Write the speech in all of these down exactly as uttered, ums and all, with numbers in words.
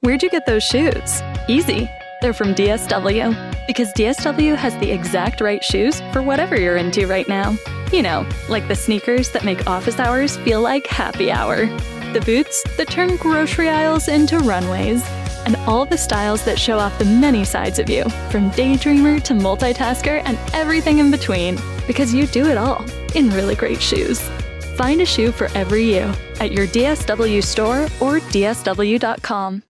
Where'd you get those shoes? Easy. They're from D S W. Because D S W has the exact right shoes for whatever you're into right now. You know, like the sneakers that make office hours feel like happy hour. The boots that turn grocery aisles into runways. And all the styles that show off the many sides of you, from daydreamer to multitasker and everything in between. Because you do it all in really great shoes. Find a shoe for every you at your D S W store or D S W dot com.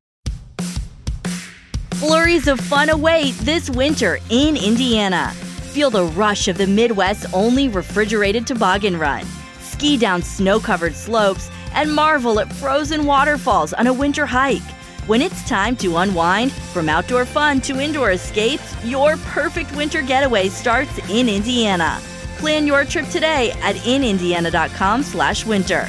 Flurries of fun await this winter in Indiana. Feel the rush of the Midwest's only refrigerated toboggan run. Ski down snow-covered slopes and marvel at frozen waterfalls on a winter hike. When it's time to unwind, from outdoor fun to indoor escapes, your perfect winter getaway starts in Indiana. Plan your trip today at in indiana dot com slash winter.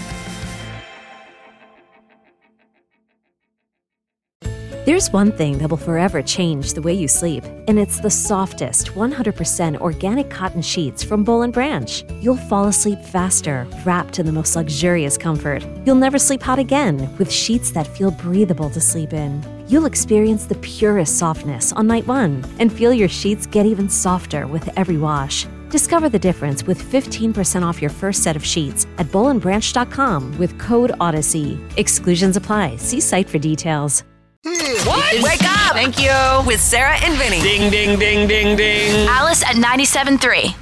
There's one thing that will forever change the way you sleep, and it's the softest, one hundred percent organic cotton sheets from Boll and Branch. You'll fall asleep faster, wrapped in the most luxurious comfort. You'll never sleep hot again with sheets that feel breathable to sleep in. You'll experience the purest softness on night one and feel your sheets get even softer with every wash. Discover the difference with fifteen percent off your first set of sheets at boll and branch dot com with code Odyssey. Exclusions apply. See site for details. What? Wake up! Thank you. With Sarah and Vinny. Ding, ding, ding, ding, ding. Alice at ninety-seven point three.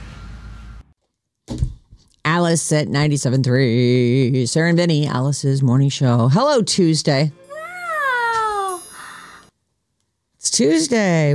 Alice at ninety-seven point three. Sarah and Vinny, Alice's morning show. Hello, Tuesday. Wow. It's Tuesday.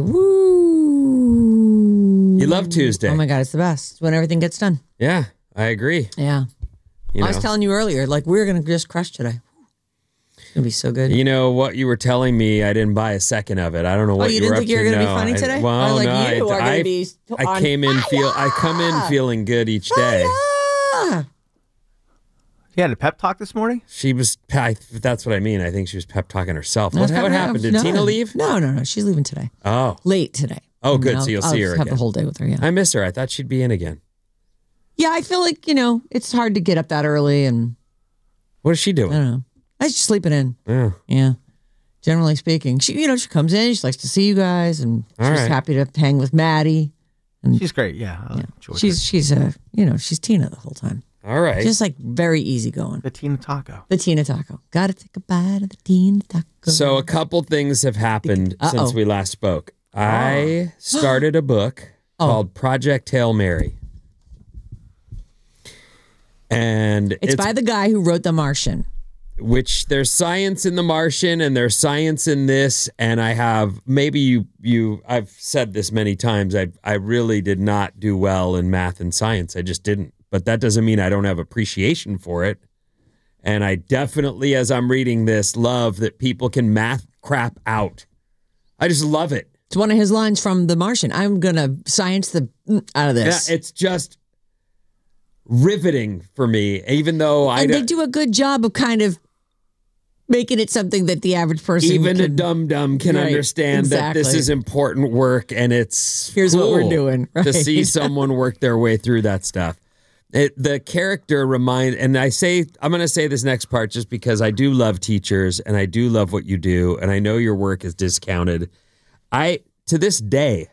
Woo. You love Tuesday. Oh, my God. It's the best. It's when everything gets done. Yeah, I agree. Yeah. You I was know. telling you earlier, like, we're going to just crush today. It's going to be so good. You know, what you were telling me, I didn't buy a second of it. I don't know what oh, you, you didn't were think up you were to. going to No, be funny I- today? well, oh, like no, you I, are going I, to be I on came in feel. fire. I come in feeling good each day. Yeah. You had a pep talk this morning? She was. I, that's what I mean. I think she was pep talking herself. What, That's what not- happened? Did no. Tina leave? No, no, no. She's leaving today. Oh, Late today. Oh, good. And So you'll I'll, see I'll her have again. the whole day with her, yeah. I miss her. I thought she'd be in again. Yeah, I feel like, you know, it's hard to get up that early and What is she I doing? don't know. I was just sleeping in. Yeah. Yeah. Generally speaking. She, you know, she comes in, she likes to see you guys, and All she's right. happy to hang with Maddie. And She's great, yeah. I yeah. enjoyed She's, she's, uh, you know, she's Tina the whole time. All right. Just like very easygoing. the Tina Taco. The Tina Taco. Gotta take a bite of the Tina Taco. So a couple things have happened Uh-oh. since we last spoke. I started a book Oh. called Project Hail Mary. And it's, it's, by the guy who wrote The Martian. which there's science in The Martian and there's science in this. And I have, maybe you, you, I've said this many times. I, I really did not do well in math and science. I just didn't. But that doesn't mean I don't have appreciation for it. And I definitely, as I'm reading this, love that people can math crap out. I just love it. It's one of his lines from The Martian. I'm going to science the mm, out of this. Yeah, it's just riveting for me, even though I and they don't- do a good job of kind of making it something that the average person even a can, dum dum can Right, understand that this exactly. is important work, and it's Here's what we're cool doing, to right? see someone work their way through that stuff. It, the character remind, and I say I'm going to say this next part just because I do love teachers and I do love what you do, and I know your work is discounted. I to this day,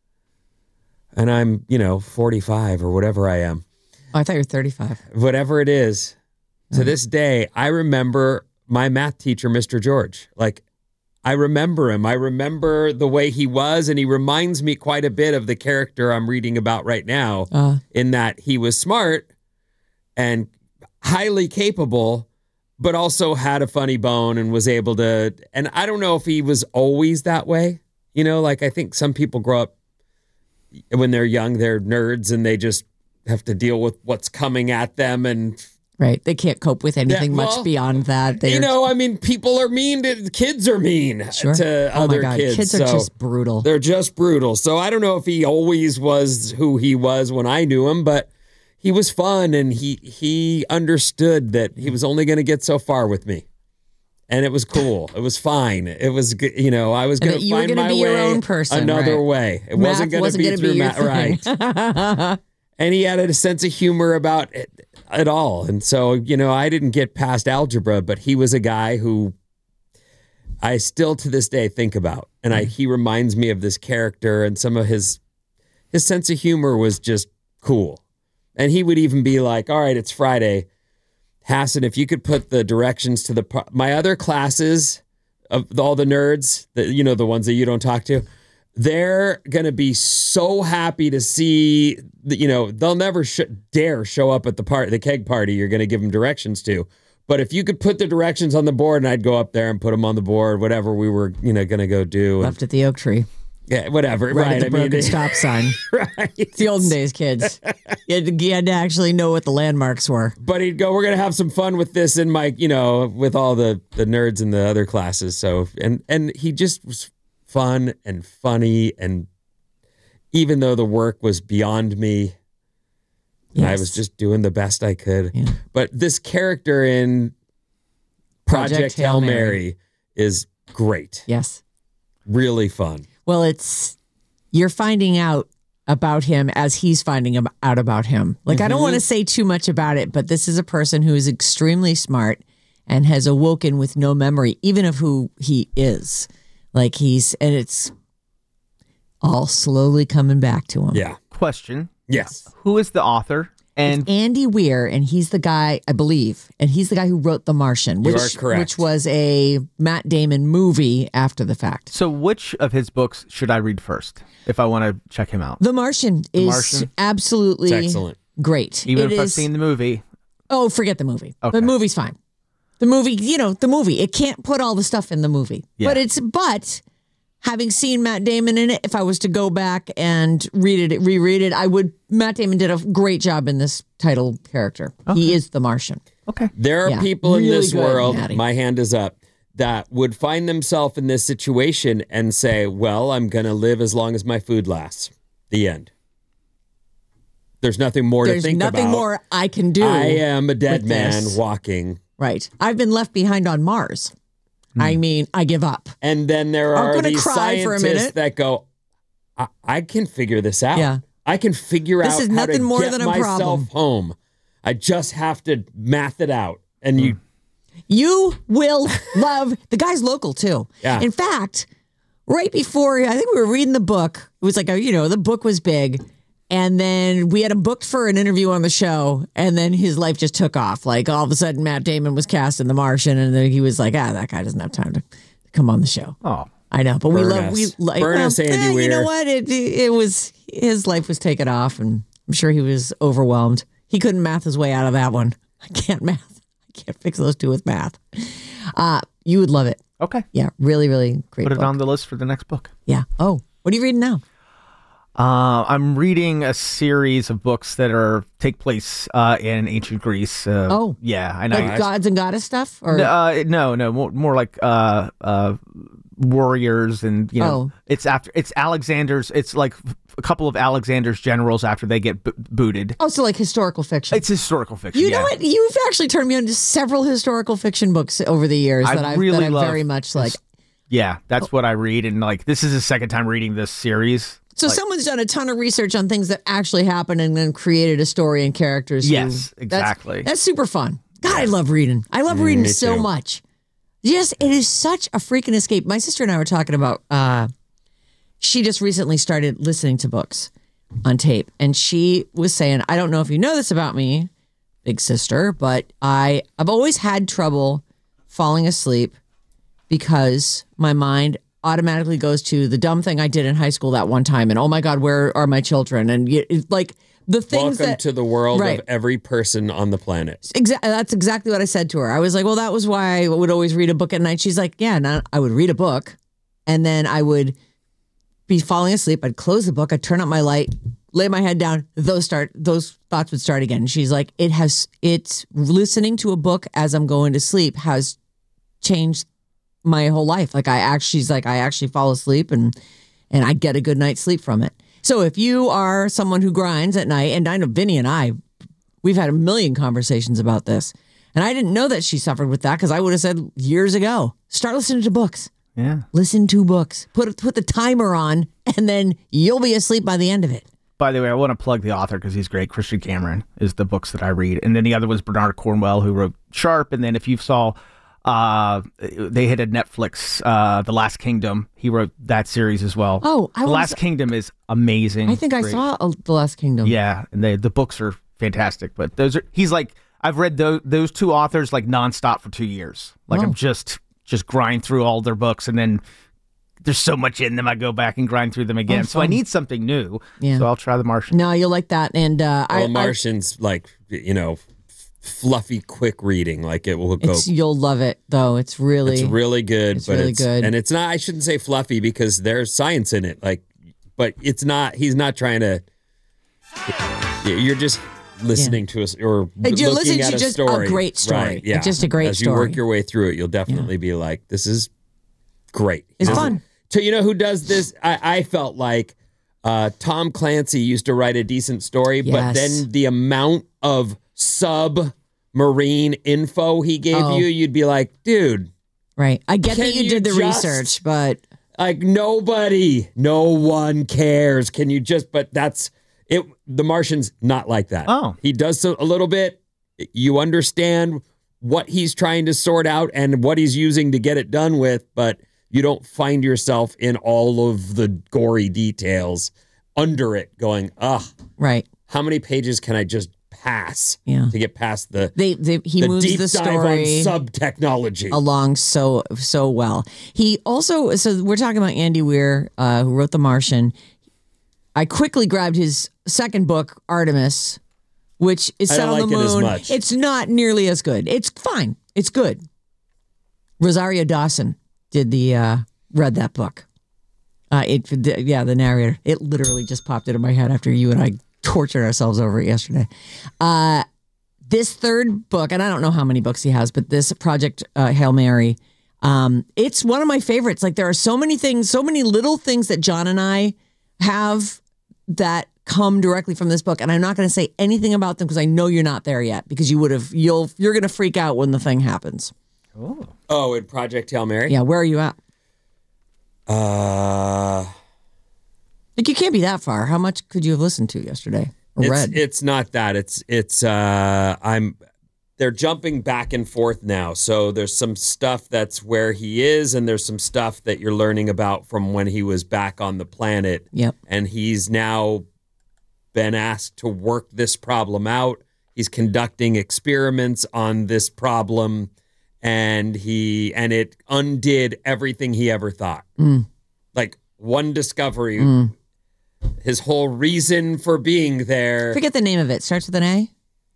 and I'm you know forty-five or whatever I am. Oh, I thought you were thirty-five. Whatever it is, to this day, I remember my math teacher, Mister George. Like, I remember him. I remember the way he was, and he reminds me quite a bit of the character I'm reading about right now, Uh, in that he was smart and highly capable, but also had a funny bone and was able to, and I don't know if he was always that way. You know, like I think some people grow up when they're young, they're nerds and they just have to deal with what's coming at them, and right. They can't cope with anything Yeah, well, much beyond that. They're, you know, I mean, people are mean to kids are mean Sure. to Oh my other God, kids. kids are so just brutal. They're just brutal. So I don't know if he always was who he was when I knew him, but he was fun, and he he understood that he was only going to get so far with me. And it was cool. It was fine. It was good. You know, I was And going that to you were find gonna my be your way own person, another right. way. It Math wasn't going to wasn't be gonna through be your math, right? And he had a sense of humor about it, it all. And so, you know, I didn't get past algebra, but he was a guy who I still to this day think about. And I, he reminds me of this character, and some of his his sense of humor was just cool. And he would even be like, all right, it's Friday. Hassan, if you could put the directions to the my other classes of all the nerds, that you know, the ones that you don't talk to, they're going to be so happy to see, that, you know, they'll never sh- dare show up at the part, the keg party you're going to give them directions to. But if you could put the directions on the board, and I'd go up there and put them on the board, whatever we were, you know, going to go do. Left at the oak tree. Yeah, whatever. Right, Right. at the I broken mean, stop sign. Right. It's the olden days, kids. You had, to, you had to actually know what the landmarks were. But he'd go, we're going to have some fun with this in my, you know, with all the, the nerds in the other classes. So, and, and he just was fun and funny. And even though the work was beyond me, Yes. I was just doing the best I could. Yeah. But this character in Project, Project Hail Hail Mary. Mary is great. Yes. Really fun. Well, it's, you're finding out about him as he's finding ab- out about him. Like, I don't want to say too much about it, but this is a person who is extremely smart and has awoken with no memory, even of who he is. Like, he's, and it's all slowly coming back to him. Yeah. Question. Yes. Who is the author? And It's Andy Weir, and he's the guy, I believe, and he's the guy who wrote The Martian, You which, are correct. which was a Matt Damon movie after the fact. so which of his books should I read first if I want to check him out? The Martian is Martian? absolutely It's excellent. great. Even It if I've is- seen the movie. Oh, forget the movie. Okay. The movie's fine. The movie, you know, the movie. It can't put all the stuff in the movie. Yeah. But it's but having seen Matt Damon in it, if I was to go back and read it, reread it, I would. Matt Damon did a great job in this title character. He is the Martian. Okay. There are Yeah, people in really this good, world, Maddie. my hand is up, that would find themselves in this situation and say, well, I'm going to live as long as my food lasts. The end. There's nothing more There's to think nothing about. more I can do. I am a dead with man this. walking. Right. I've been left behind on Mars. I mean, I give up. And then there I'm are gonna these cry for a scientists minute. that go, I-, I can figure this out. Yeah. I can figure This out is how nothing to more get than a myself problem. home. I just have to math it out. And you, You will love the guy's local too. Yeah. In fact, right before I think we were reading the book, it was like a, you know, the book was big, and then we had him booked for an interview on the show, and then his life just took off. Like all of a sudden, Matt Damon was cast in The Martian, and then he was like, ah, that guy doesn't have time to come on the show. Oh. I know, but we Burn love us. we like Burn well, us, Andy eh, You know Weir. what? It, it was his life was taken off, and I'm sure he was overwhelmed. He couldn't math his way out of that one. I can't math. I can't fix those two with math. Uh, you would love it. Okay. Yeah, really, really great. Put it book. on the list for the next book. Yeah. Oh, what are you reading now? Uh, I'm reading a series of books that are take place uh, in ancient Greece. Uh, Oh. yeah, I know. Like gods and goddess stuff, or No, uh, no, no, more, more like uh, uh, warriors, and you know, Oh. it's after it's Alexander's. It's like a couple of Alexander's generals after they get bo- booted. oh, so like historical fiction. It's historical fiction. You yeah. know what? You've actually turned me on to several historical fiction books over the years I that I've really that I'm love very much like. Yeah, that's what I read, and like this is the second time reading this series. So Like- someone's done a ton of research on things that actually happened and then created a story and characters. who- Yes, that's- exactly. That's, super fun. God, I love reading. I love reading me so too. much. Yes, it is such a freaking escape. My sister and I were talking about, uh, she just recently started listening to books on tape. And she was saying, I don't know if you know this about me, big sister, but I, I've always had trouble falling asleep because my mind automatically goes to the dumb thing I did in high school that one time. And oh my God, where are my children? And you, it's like the things welcome that. to the world Right. of every person on the planet. Exactly. That's exactly what I said to her. I was like, well, that was why I would always read a book at night. She's like, yeah, no, I would read a book and then I would be falling asleep. I'd close the book. I'd turn up my light, lay my head down. Those start, those thoughts would start again. And she's like, it has, it's listening to a book as I'm going to sleep has changed my whole life. Like I actually, she's like, I actually fall asleep and, and I get a good night's sleep from it. So if you are someone who grinds at night, and I know Vinny and I, we've had a million conversations about this. And I didn't know that she suffered with that because I would have said years ago, start listening to books. Yeah. Listen to books. Put put the timer on, and then you'll be asleep by the end of it. By the way, I want to plug the author because he's great. Christian Cameron is the books that I read. And then the other was Bernard Cornwell, who wrote Sharp. And then if you saw Uh, they hit a Netflix, uh, The Last Kingdom. He wrote that series as well. Oh, I The was, Last Kingdom is amazing. I think I Great. saw uh, The Last Kingdom. Yeah, and they, the books are fantastic. But those are he's like I've read those those two authors like nonstop for two years. Like Oh. I'm just just grind through all their books, and then there's so much in them. I go back and grind through them again. Oh, so I fun. need something new. Yeah. So I'll try The Martian. No, you'll like that. And uh, Well, I, Martian's like, you know, fluffy, quick reading. Like it will I, go. it's, you'll love it though. It's really, It's really good, it's but really it's good. and it's not. I shouldn't say fluffy because there's science in it. Like, but it's not. He's not trying to. You're just listening to us or And you're looking listening at to a just a story. great story. Right, yeah, It's just a great As you story. work your way through it, you'll definitely be like, "This is great." It's This is- fun. So you know who does this? I, I felt like uh, Tom Clancy used to write a decent story, but Yes. then the amount of submarine info he gave Oh. you, you'd be like, dude, right. I get Can that you, you did the just- research, but like nobody, no one cares. Can you just, but that's it. The Martian's not like that. Oh. He does so, a little bit. You understand what he's trying to sort out and what he's using to get it done with, but you don't find yourself in all of the gory details under it going, ugh, right. how many pages can I just pass Yeah. to get past the, They, they he the moves deep the dive story on sub technology? along so so well. He also so we're talking about Andy Weir, uh, who wrote The Martian. I quickly grabbed his second book, Artemis, which is I set don't on the like it as moon. much. It's not nearly as good. It's fine. It's good. Rosario Dawson did the uh, read that book. Uh, it yeah, the narrator. It literally just popped into my head after you and I tortured ourselves over it yesterday. Uh, this third book, and I don't know how many books he has, but this Project uh, Hail Mary, um, it's one of my favorites. Like there are so many things, so many little things that John and I have that come directly from this book, and I'm not going to say anything about them because I know you're not there yet. Because you would have, you'll, you're going to freak out when the thing happens. Oh, in Project Hail Mary? Yeah, where are you at? Uh, Like you can't be that far. How much could you have listened to yesterday or it's, read? it's not that. It's, it's, uh, I'm, they're jumping back and forth now. So there's some stuff that's where he is, and there's some stuff that you're learning about from when he was back on the planet. Yep. And he's now been asked to work this problem out. He's conducting experiments on this problem, and he and it undid everything he ever thought. Mm. Like one discovery, Mm. his whole reason for being there. Forget the name of it. Starts with an A.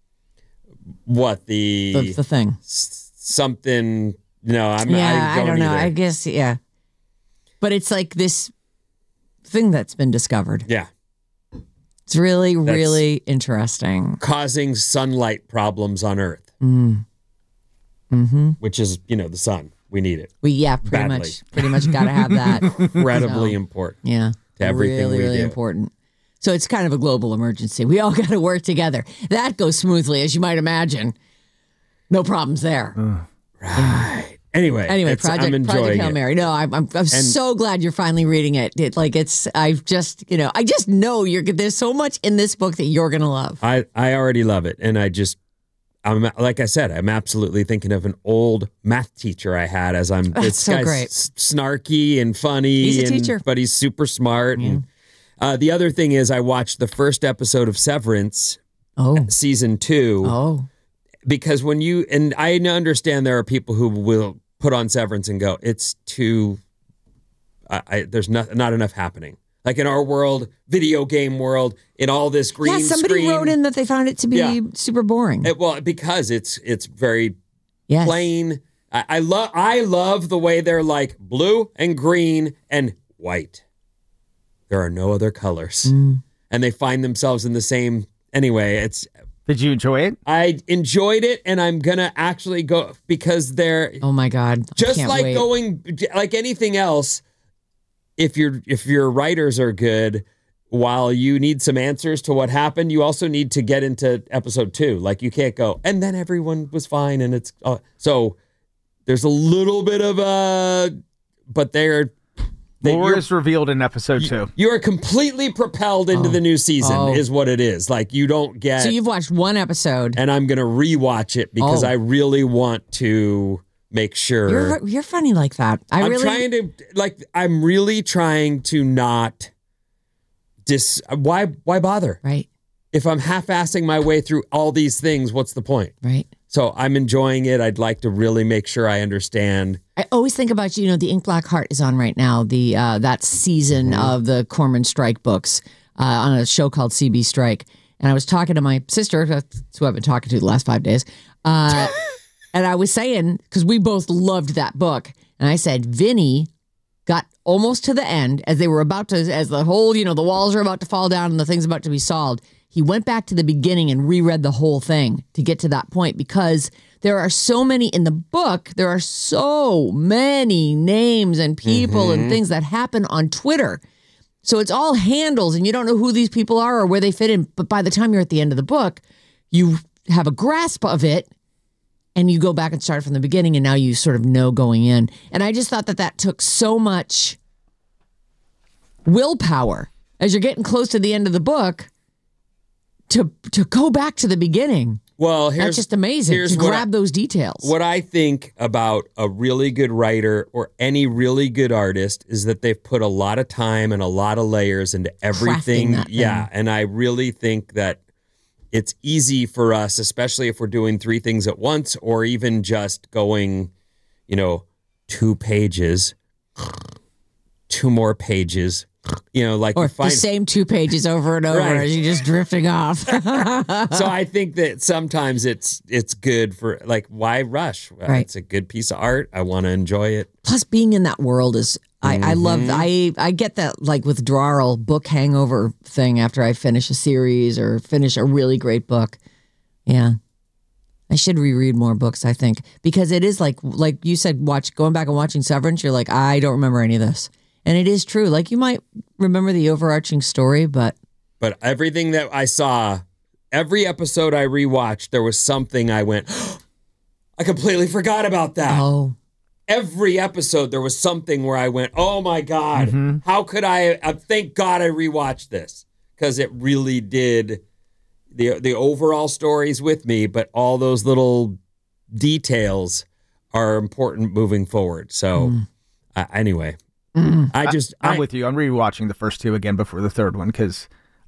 What the, The, the thing. s- something? No, I'm. Yeah, I don't, I don't know. either. I guess yeah, but it's like this thing that's been discovered. yeah, It's really, That's- really interesting. causing sunlight problems on Earth, Mm. Mm-hmm. which is you know the sun. We need it. We yeah, pretty Badly. much, pretty much got to have that. Incredibly So, important. Yeah, To everything really, we really do. important. So it's kind of a global emergency. We all got to work together. That goes smoothly, as you might imagine. No problems there. Right. Anyway. Anyway, it's- Project I'm enjoying Project Hail it. Mary. No, I'm I'm, I'm so glad you're finally reading it. It like it's I've just you know I just know you're there's so much in this book that you're gonna love. I, I already love it. And I just, I'm like I said, I'm absolutely thinking of an old math teacher I had as I'm, That's this so guy's great. s- snarky and funny. He's a and- teacher. But he's super smart. And uh, the other thing is I watched the first episode of Severance, Oh, season two, oh, because when you, and I understand there are people who will put on Severance and go, it's too, I, I, there's not, not enough happening. Like in our world, video game world, in all this green yeah. Somebody screen. wrote in that they found it to be Yeah. super boring. It- well, because it's it's very yes. plain. I, I love I love the way they're like blue and green and white. There are no other colors, Mm. and they find themselves in the same. Anyway, it's Did you enjoy it? I enjoyed it, and I'm gonna actually go because they're Oh my God! I just can't like wait. going like anything else. If your if your writers are good, while you need some answers to what happened, you also need to get into episode two. Like you can't go and then everyone was fine and it's uh, so there's a little bit of a but they're they, More you're, is revealed in episode two. you are completely propelled into the new season Oh. is what it is. Like you don't get So you've watched one episode. and I'm gonna rewatch it because Oh. I really want to make sure. You're you're funny like that. I I'm really trying to like. I'm really trying to not dis. Why? Why bother? right, If I'm half-assing my way through all these things, what's the point? right. So I'm enjoying it. I'd like to really make sure I understand. I always think about you know the Ink Black Heart is on right now. The uh, that season Mm-hmm. of the Corman Strike books uh, on a show called C B Strike, and I was talking to my sister, that's who I've been talking to the last five days, uh, and I was saying because we both loved that book, and I said Vinny got almost to the end as they were about to, as the whole you know the walls are about to fall down and the thing's about to be solved. He went back to the beginning and reread the whole thing to get to that point because there are so many in the book. There are so many names and people Mm-hmm. and things that happen on Twitter. So it's all handles and you don't know who these people are or where they fit in. But by the time you're at the end of the book, you have a grasp of it and you go back and start from the beginning and now you sort of know going in. And I just thought that that took so much willpower as you're getting close to the end of the book to to go back to the beginning. Well, here's That's just amazing here's to what grab I- those details. What I think about a really good writer or any really good artist is that they've put a lot of time and a lot of layers into everything. that thing. Yeah. And I really think that it's easy for us, especially if we're doing three things at once or even just going, you know, two pages, two more pages, you know, like or you find. the same two pages over and over Right. as you're just drifting off. So I think that sometimes it's it's good for like why rush? Uh, Right. It's a good piece of art. I want to enjoy it. Plus, being in that world is I, I love I I get that like withdrawal book hangover thing after I finish a series or finish a really great book. Yeah. I should reread more books, I think, because it is like like you said, watch going back and watching Severance, you're like, I don't remember any of this. And it is true. Like you might remember the overarching story, but But everything that I saw, every episode I rewatched, there was something I went, I completely forgot about that. oh, Every episode, there was something where I went, oh my God, how could I? Uh, thank God I rewatched this because it really did the the overall stories with me, but all those little details are important moving forward. So, uh, anyway, I just I'm I- with you. I'm rewatching the first two again before the third one because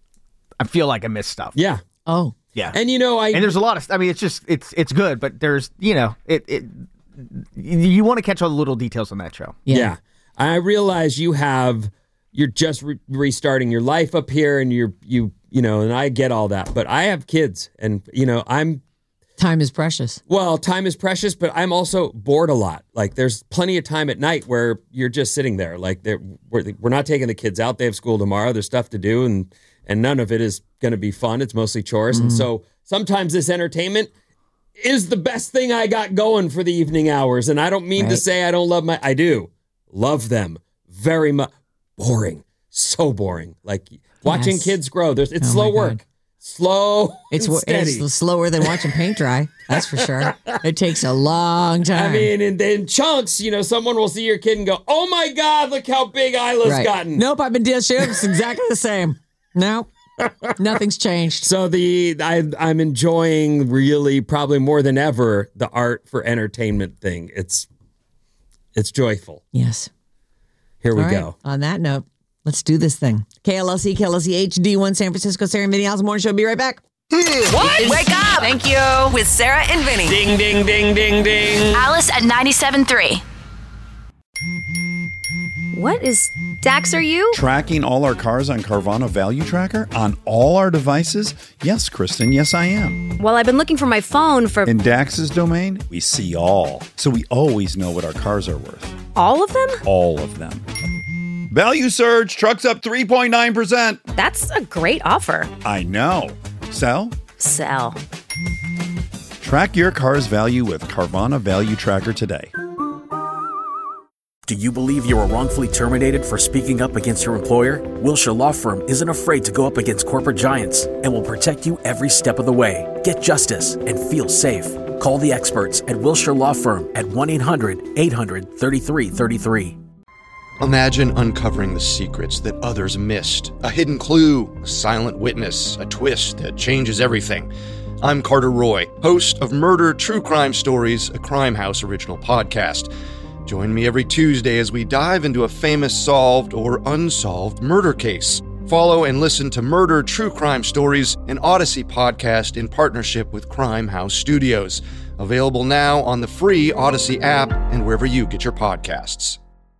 I feel like I missed stuff. yeah, oh, Yeah. and you know I And there's a lot of. I mean, it's just it's it's good, but there's you know it it you, you want to catch all the little details on that show. yeah. Yeah. I realize you have, you're just re- restarting your life up here and you're, you, you know, and I get all that, but I have kids and, you know, I'm, Time is precious. well, time is precious, but I'm also bored a lot. Like there's plenty of time at night where you're just sitting there. Like they're, we're, we're not taking the kids out. They have school tomorrow. There's stuff to do and, and none of it is going to be fun. It's mostly chores. And so sometimes this entertainment is the best thing I got going for the evening hours. And I don't mean to Right. say I don't love my, I do love them very much. Boring. So boring. Like watching Yes. kids grow. There's, it's Oh slow my work. God. Slow It's, and wo- steady. it's slower than watching paint dry. That's for sure. It takes a long time. I mean, in, in chunks, you know, someone will see your kid and go, oh my God, look how big Isla's right. gotten. Nope, I've been dealing It's exactly the same. Nope, nothing's changed. So the I, I'm enjoying really probably more than ever the art for entertainment thing. It's it's joyful. Yes. Here we All right. go. On that note, let's do this thing. K L L C, K L L C H D one San Francisco, Sarah and Vinny Al's Morning Show. Be right back. What? Wake up! Thank you. With Sarah and Vinny. Ding ding ding ding ding. Alice at ninety-seven point three. What is Dax, are you? Tracking all our cars on Carvana Value Tracker on all our devices? Yes, Kristen, yes, I am. Well, I've been looking for my phone for In Dax's domain, we see all. So we always know what our cars are worth. all of them? All of them. Value surge, trucks up three point nine percent. That's a great offer. I know. Sell? Sell. Track your car's value with Carvana Value Tracker today. Do you believe you were wrongfully terminated for speaking up against your employer? Wilshire Law Firm isn't afraid to go up against corporate giants and will protect you every step of the way. Get justice and feel safe. Call the experts at Wilshire Law Firm at one eight hundred eight hundred thirty-three thirty-three. Imagine uncovering the secrets that others missed. A hidden clue, a silent witness, a twist that changes everything. I'm Carter Roy, host of Murder True Crime Stories, a Crime House original podcast. Join me every Tuesday as we dive into a famous solved or unsolved murder case. Follow and listen to Murder True Crime Stories, an Odyssey podcast in partnership with Crime House Studios. Available now on the free Odyssey app and wherever you get your podcasts.